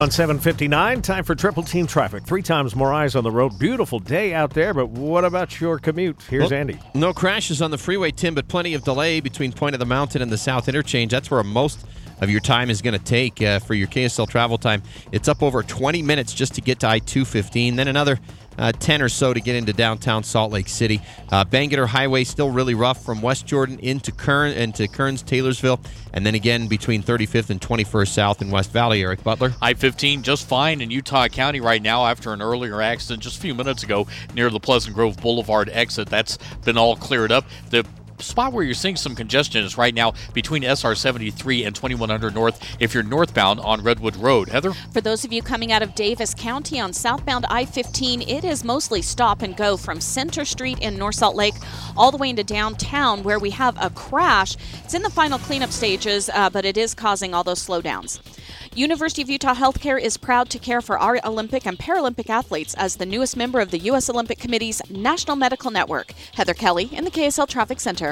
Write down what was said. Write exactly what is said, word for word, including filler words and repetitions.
On seven fifty-nine, time for Triple Team Traffic. Three times more eyes on the road. Beautiful day out there, but what about your commute? Here's well, Andy. No crashes on the freeway, Tim, but plenty of delay between Point of the Mountain and the South Interchange. That's where most of your time is going to take uh, for your K S L travel time. It's up over twenty minutes just to get to I two fifteen, then another Uh, ten or so to get into downtown Salt Lake City. Uh, Bangerter Highway still really rough from West Jordan into Kern into Kearns, Taylorsville, and then again between thirty-fifth and twenty-first South in West Valley. Eric Butler. I fifteen just fine in Utah County right now after an earlier accident just a few minutes ago near the Pleasant Grove Boulevard exit. That's been all cleared up. The spot where you're seeing some congestion is right now between S R seventy-three and twenty-one hundred North if you're northbound on Redwood Road. Heather? For those of you coming out of Davis County on southbound I fifteen, it is mostly stop and go from Center Street in North Salt Lake all the way into downtown where we have a crash. It's in the final cleanup stages, uh, but it is causing all those slowdowns. University of Utah Healthcare is proud to care for our Olympic and Paralympic athletes as the newest member of the U S Olympic Committee's National Medical Network. Heather Kelly in the K S L Traffic Center.